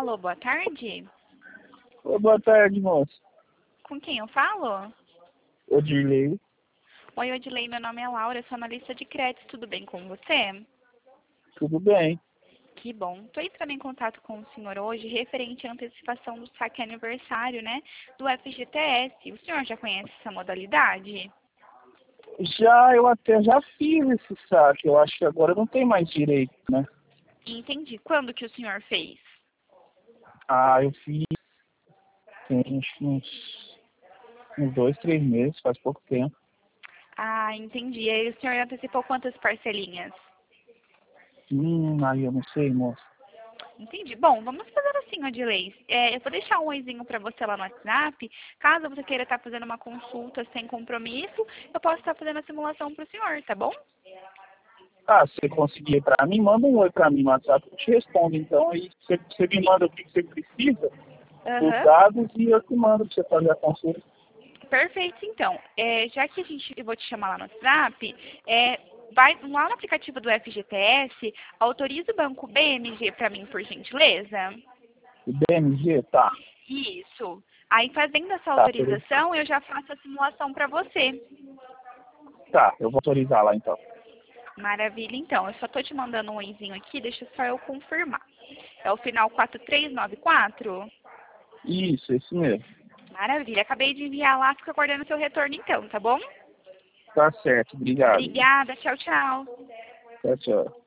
Alô, boa tarde. Ô, boa tarde, moço. Com quem eu falo? Odirley. Oi, Odilei, meu nome é Laura, sou analista de crédito, tudo bem com você? Tudo bem? Que bom. Estou entrando em contato com o senhor hoje referente à antecipação do saque aniversário, né, do FGTS. O senhor já conhece essa modalidade? Eu até já fiz esse saque. Eu acho que agora não tem mais direito, né? Entendi. Quando que o senhor fez? Eu fiz tem acho que uns 2, 3 meses, faz pouco tempo. Ah, entendi. E aí o senhor antecipou quantas parcelinhas? Aí eu não sei, moço. Entendi. Bom, vamos fazer assim, Odilei. Eu vou deixar um oizinho para você lá no WhatsApp. Caso você queira estar fazendo uma consulta sem compromisso, eu posso estar fazendo a simulação para o senhor, tá bom? Se você conseguir pra mim, manda um oi pra mim no WhatsApp, eu te respondo. Então, aí você me manda o que você precisa, os Aham. dados, e eu te mando pra você fazer a consulta. Perfeito, então. Já que eu vou te chamar lá no WhatsApp, vai lá no aplicativo do FGTS, autoriza o banco BMG para mim, por gentileza. O BMG, tá. Isso. Aí, fazendo essa Tá, beleza. autorização, eu já faço a simulação para você. Tá, eu vou autorizar lá então. Maravilha, então. Eu só tô te mandando um oizinho aqui, deixa só eu confirmar. É o final 4394? Isso, esse mesmo. Maravilha. Acabei de enviar lá, fica aguardando seu retorno então, tá bom? Tá certo, obrigado. Obrigada. Tchau, tchau. Tchau, tchau.